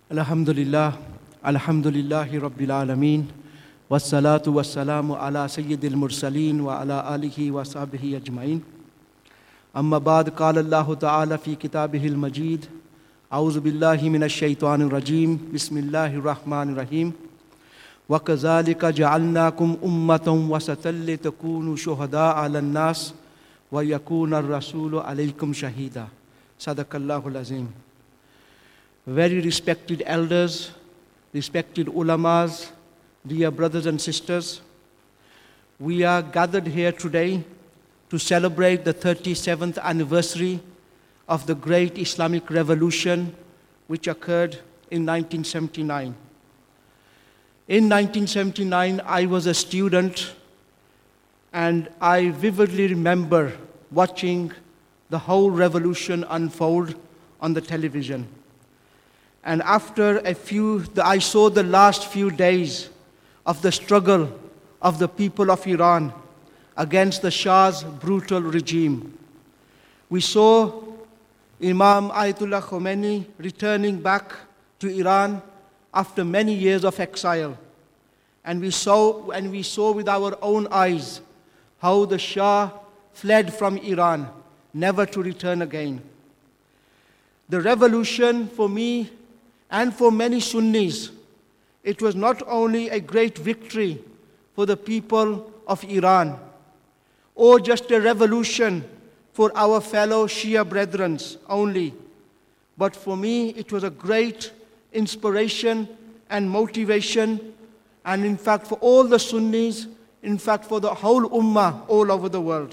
Alhamdulillah, Alhamdulillahi Rabbil Alameen, wassalatu wassalamu ala Sayyidil Mursaleen wa ala alihi wa sahbihi ajma'in. Amma ba'd, qala Allahu ta'ala fi kitabihil Majid, a'udhu billahi minash shaitanir rajim, bismillahir rahmanir rahim. Wa kazalika ja'alnakum ummatan wasatan litakunu shuhada'a 'alan nas wa yakuna ar-rasulu 'alaykum shahida. Sadaqallahul azim. Very respected elders, respected ulamas, dear brothers and sisters, we are gathered here today to celebrate the 37th anniversary of the great Islamic revolution which occurred in 1979. In 1979, I was a student and I vividly remember watching the whole revolution unfold on the television. And after I saw the last few days of the struggle of the people of Iran against the Shah's brutal regime. We saw Imam Ayatollah Khomeini returning back to Iran after many years of exile. And we saw with our own eyes how the Shah fled from Iran, never to return again. The revolution, for me and for many Sunnis, it was not only a great victory for the people of Iran, or just a revolution for our fellow Shia brethren only, but for me it was a great inspiration and motivation, and in fact for all the Sunnis, in fact for the whole Ummah all over the world.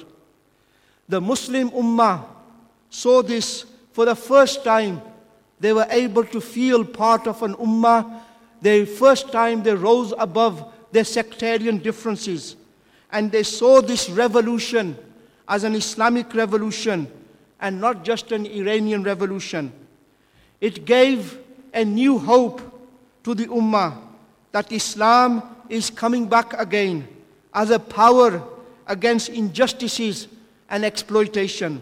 The Muslim Ummah saw this for the first time. They were able to feel part of an Ummah. The first time they rose above their sectarian differences. And they saw this revolution as an Islamic revolution and not just an Iranian revolution. It gave a new hope to the Ummah that Islam is coming back again as a power against injustices and exploitation.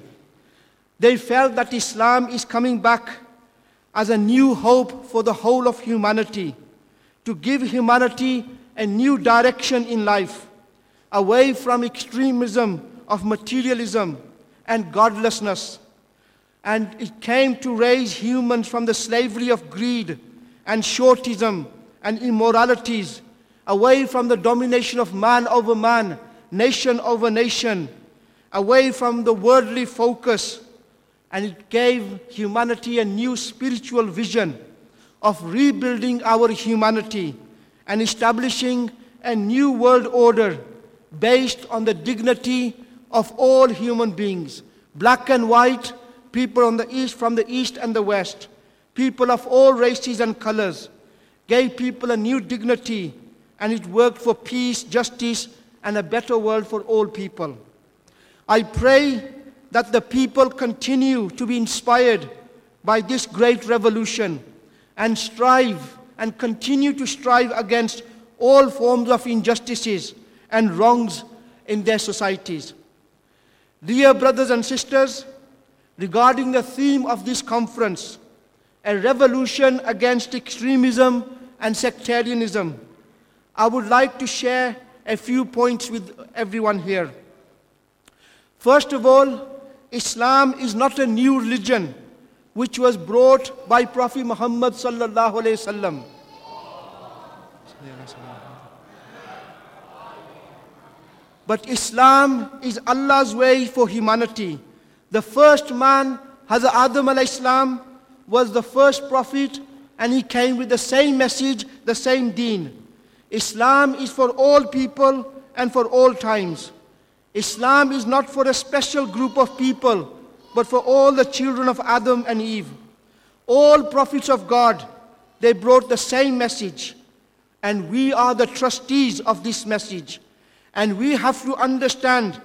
They felt that Islam is coming back as a new hope for the whole of humanity, to give humanity a new direction in life, away from extremism of materialism and godlessness. And it came to raise humans from the slavery of greed and shortism and immoralities, away from the domination of man over man, nation over nation, away from the worldly focus. And it gave humanity a new spiritual vision of rebuilding our humanity and establishing a new world order based on the dignity of all human beings, black and white, people on the east, from the east and the west, people of all races and colors, gave people a new dignity, and it worked for peace, justice, and a better world for all people. I pray that the people continue to be inspired by this great revolution and strive and continue to strive against all forms of injustices and wrongs in their societies. Dear brothers and sisters, regarding the theme of this conference, a revolution against extremism and sectarianism, I would like to share a few points with everyone here. First of all, Islam is not a new religion which was brought by Prophet Muhammad sallallahu alaihi wasallam. But Islam is Allah's way for humanity. The first man, Hazrat Adam alayhi salam, was the first prophet, and he came with the same message, the same deen. Islam is for all people and for all times. Islam is not for a special group of people, but for all the children of Adam and Eve. All prophets of God, they brought the same message. And we are the trustees of this message. And we have to understand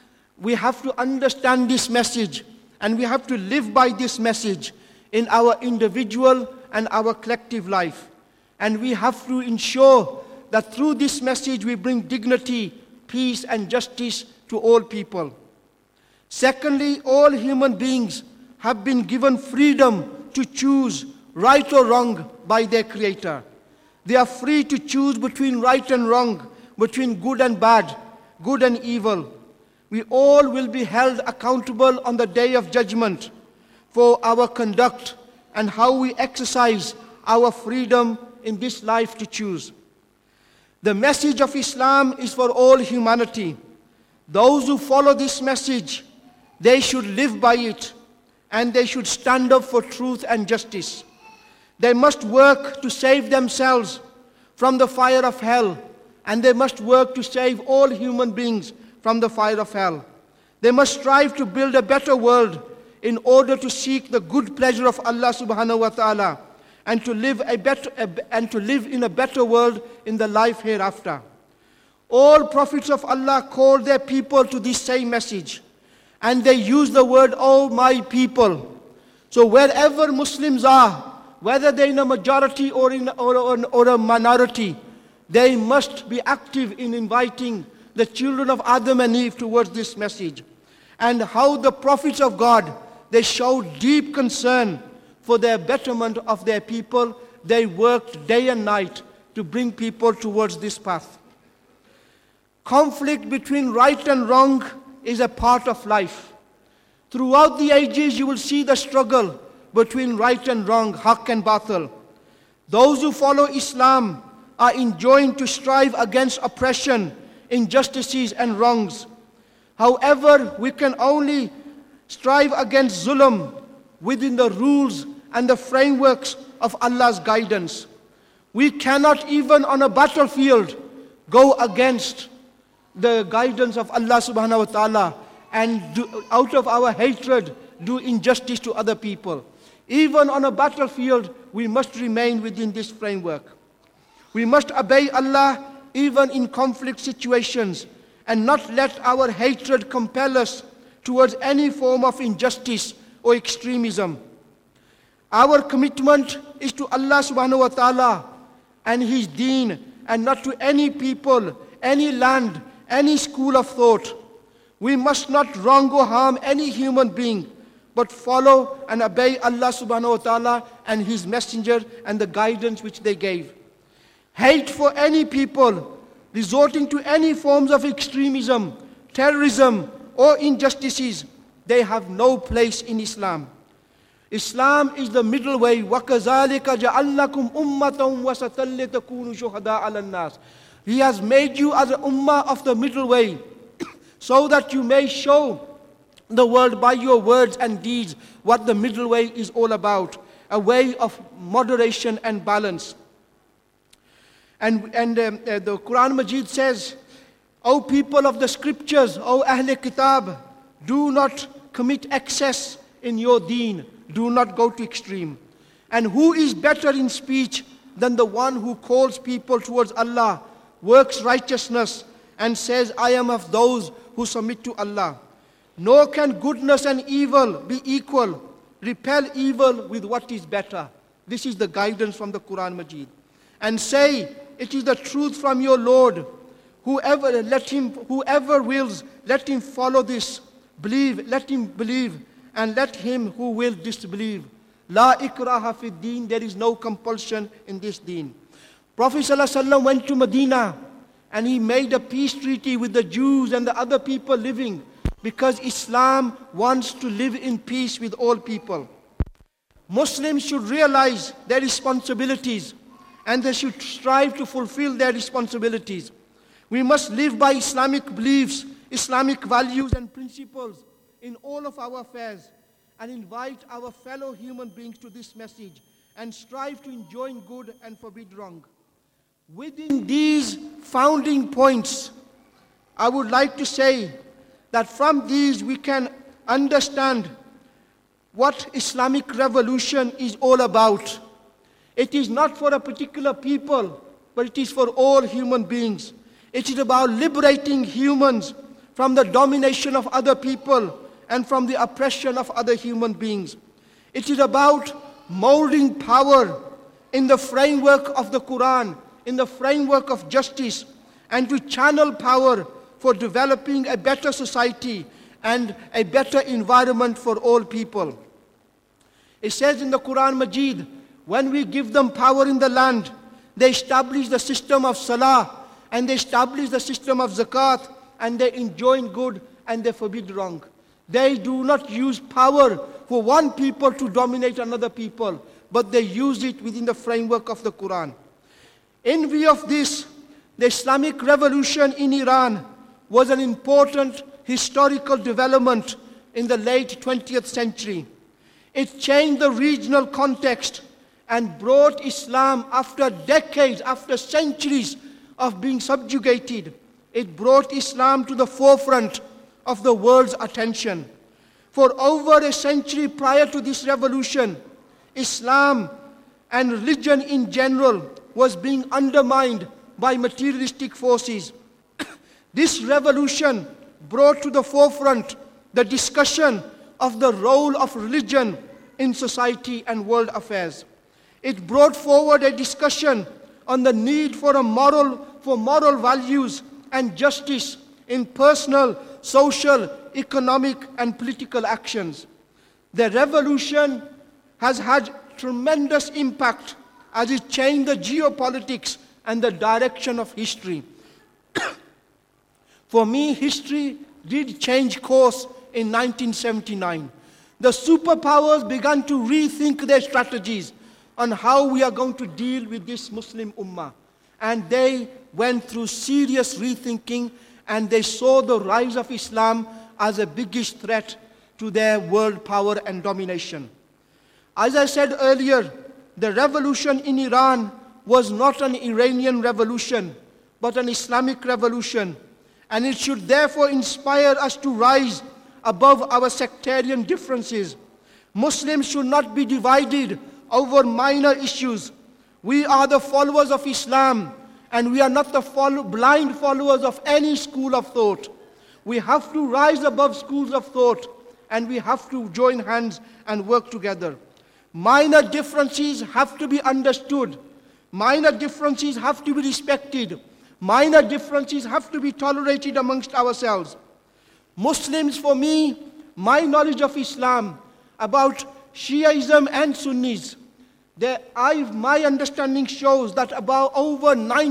this message, and we have to live by this message in our individual and our collective life. And we have to ensure that through this message we bring dignity, peace, and justice to all people. Secondly, all human beings have been given freedom to choose right or wrong by their Creator. They are free to choose between right and wrong, between good and bad, good and evil. We all will be held accountable on the day of judgment for our conduct and how we exercise our freedom in this life to choose. The message of Islam is for all humanity. Those who follow this message, they should live by it, and they should stand up for truth and justice. They must work to save themselves from the fire of hell, and they must work to save all human beings from the fire of hell. They must strive to build a better world in order to seek the good pleasure of Allah subhanahu wa ta'ala, and to live in a better world in the life hereafter. All prophets of Allah called their people to this same message, and they use the word, "Oh my people." So wherever Muslims are, whether they're in a majority or a minority, they must be active in inviting the children of Adam and Eve towards this message. And how the prophets of God, they showed deep concern for their betterment of their people. They worked day and night to bring people towards this path. Conflict between right and wrong is a part of life. Throughout the ages, you will see the struggle between right and wrong, haq and batil. Those who follow Islam are enjoined to strive against oppression, injustices and wrongs. However, we can only strive against zulm within the rules and the frameworks of Allah's guidance. We cannot even on a battlefield go against the guidance of Allah subhanahu wa ta'ala and out of our hatred do injustice to other people. Even on a battlefield, we must remain within this framework. We must obey Allah even in conflict situations and not let our hatred compel us towards any form of injustice or extremism. Our commitment is to Allah subhanahu wa ta'ala and His deen, and not to any people, any land, any school of thought. We must not wrong or harm any human being, but follow and obey Allah subhanahu wa ta'ala and His messenger and the guidance which they gave. Hate for any people, resorting to any forms of extremism, terrorism or injustices, they have no place in Islam. Islam is the middle way. وَكَذَلِكَ جَعَلْنَكُمْ أُمَّةً وَسَطًا لِتَكُونُوا شُهَدَاءَ عَلَى النَّاسِ. He has made you as an ummah of the middle way, so that you may show the world by your words and deeds what the middle way is all about, a way of moderation and balance. And the Quran Majid says, "O people of the scriptures, O Ahle Kitab, do not commit excess in your deen, do not go to extreme. And who is better in speech than the one who calls people towards Allah, works righteousness, and says, I am of those who submit to Allah. Nor can goodness and evil be equal. Repel evil with what is better." This is the guidance from the Quran Majid. "And say, it is the truth from your Lord. Whoever wills, let him follow this. Believe, let him believe, and let him who will disbelieve. La ikraha fi deen, there is no compulsion in this deen." Prophet ﷺ went to Medina and he made a peace treaty with the Jews and the other people living, because Islam wants to live in peace with all people. Muslims should realize their responsibilities and they should strive to fulfill their responsibilities. We must live by Islamic beliefs, Islamic values and principles in all of our affairs, and invite our fellow human beings to this message and strive to enjoin good and forbid wrong. Within these founding points, I would like to say that from these we can understand what Islamic revolution is all about. It is not for a particular people, but it is for all human beings. It is about liberating humans from the domination of other people and from the oppression of other human beings. It is about molding power in the framework of the Quran, in the framework of justice, and to channel power for developing a better society and a better environment for all people. It says in the Quran Majid, When we give them power in the land, they establish the system of salah, and they establish the system of zakat, and they enjoin good and they forbid wrong. They do not use power for one people to dominate another people, but they use it within the framework of the Quran. In view of this, the Islamic Revolution in Iran was an important historical development in the late 20th century. It changed the regional context and brought Islam, after decades, after centuries of being subjugated, it brought Islam to the forefront of the world's attention. For over a century prior to this revolution, Islam and religion in general was being undermined by materialistic forces. This revolution brought to the forefront the discussion of the role of religion in society and world affairs. It brought forward a discussion on the need for moral values and justice in personal, social, economic, and political actions. The revolution has had tremendous impact as it changed the geopolitics and the direction of history. For me, history did change course in 1979. The superpowers began to rethink their strategies on how we are going to deal with this Muslim Ummah. And they went through serious rethinking, and they saw the rise of Islam as the biggest threat to their world power and domination. As I said earlier, the revolution in Iran was not an Iranian revolution, but an Islamic revolution. And it should therefore inspire us to rise above our sectarian differences. Muslims should not be divided over minor issues. We are the followers of Islam, and we are not the blind followers of any school of thought. We have to rise above schools of thought, and we have to join hands and work together. Minor differences have to be understood. Minor differences have to be respected. Minor differences have to be tolerated amongst ourselves. Muslims, for me, my knowledge of Islam about Shiaism and Sunnis, my understanding shows that about over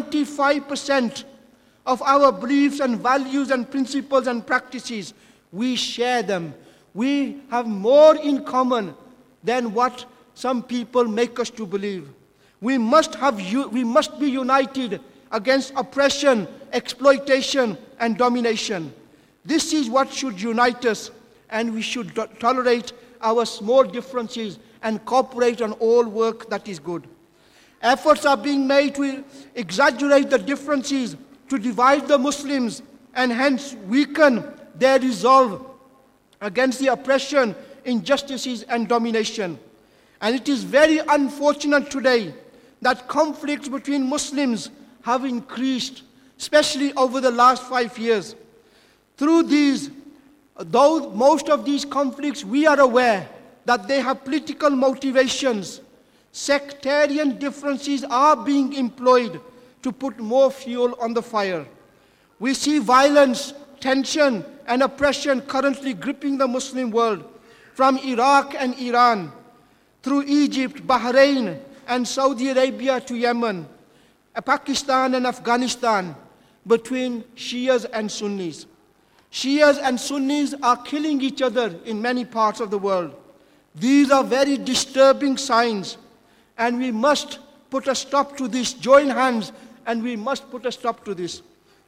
95% of our beliefs and values and principles and practices, we share them. We have more in common than what some people make us to believe. We must be united against oppression, exploitation, and domination. This is what should unite us, and we should tolerate our small differences and cooperate on all work that is good. Efforts are being made to exaggerate the differences, to divide the Muslims, and hence weaken their resolve against the oppression, injustices, and domination. And it is very unfortunate today that conflicts between Muslims have increased, especially over the last 5 years. Through these, though most of these conflicts we are aware that they have political motivations, sectarian differences are being employed to put more fuel on the fire. We see violence, tension, and oppression currently gripping the Muslim world, from Iraq and Iran, through Egypt, Bahrain, and Saudi Arabia to Yemen, Pakistan and Afghanistan, between Shias and Sunnis. Shias and Sunnis are killing each other in many parts of the world. These are very disturbing signs, and we must put a stop to this. Join hands, and we must put a stop to this.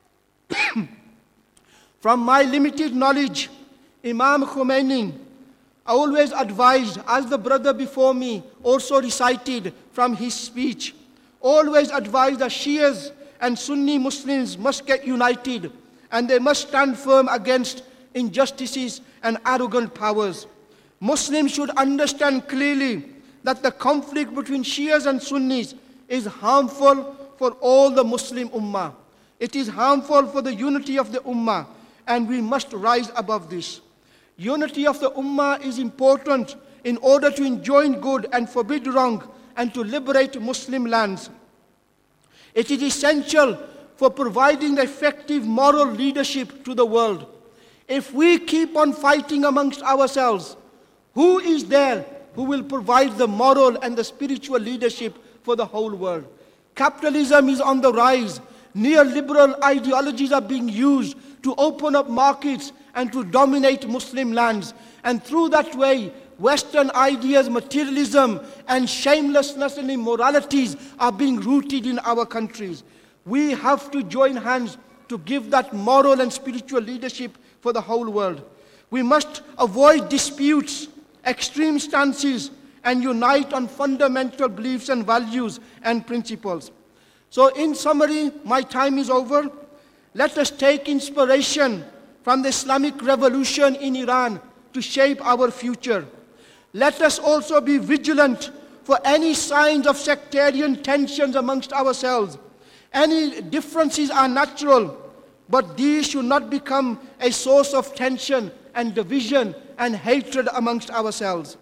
From my limited knowledge, Imam Khomeini always advised, as the brother before me also recited from his speech, always advised that Shias and Sunni Muslims must get united, and they must stand firm against injustices and arrogant powers. Muslims should understand clearly that the conflict between Shias and Sunnis is harmful for all the Muslim Ummah. It is harmful for the unity of the Ummah, and we must rise above this. Unity of the Ummah is important in order to enjoin good and forbid wrong, and to liberate Muslim lands. It is essential for providing effective moral leadership to the world. If we keep on fighting amongst ourselves, who is there who will provide the moral and the spiritual leadership for the whole world. Capitalism is on the rise. Neoliberal ideologies are being used to open up markets and to dominate Muslim lands. And through that way, Western ideas, materialism, and shamelessness and immoralities are being rooted in our countries. We have to join hands to give that moral and spiritual leadership for the whole world. We must avoid disputes, extreme stances, and unite on fundamental beliefs and values and principles. So in summary, my time is over. Let us take inspiration from the Islamic Revolution in Iran to shape our future. Let us also be vigilant for any signs of sectarian tensions amongst ourselves. Any differences are natural, but these should not become a source of tension and division and hatred amongst ourselves.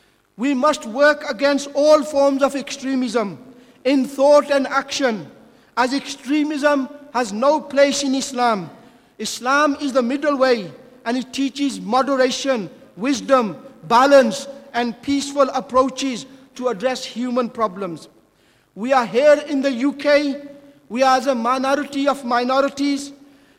We must work against all forms of extremism in thought and action, as extremism has no place in Islam. Islam is the middle way, and it teaches moderation, wisdom, balance, and peaceful approaches to address human problems. We are here in the UK. We are as a minority of minorities,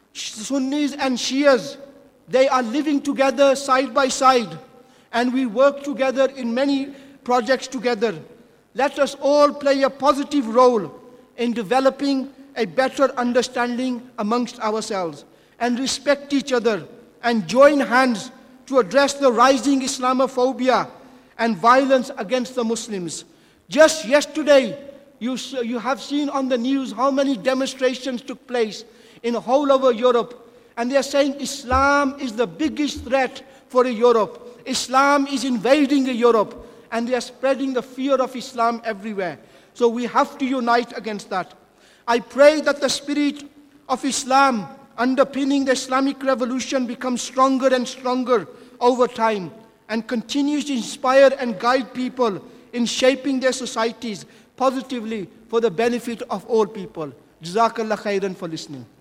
Sunnis and Shias. They are living together side by side, and we work together in many projects together. Let us all play a positive role in developing a better understanding amongst ourselves and respect each other and join hands to address the rising Islamophobia and violence against the Muslims. Just yesterday, you have seen on the news how many demonstrations took place in all over Europe. And they are saying Islam is the biggest threat for Europe. Islam is invading Europe. And they are spreading the fear of Islam everywhere. So we have to unite against that. I pray that the spirit of Islam underpinning the Islamic Revolution becomes stronger and stronger over time and continues to inspire and guide people in shaping their societies positively for the benefit of all people. Jazakallah khairan for listening.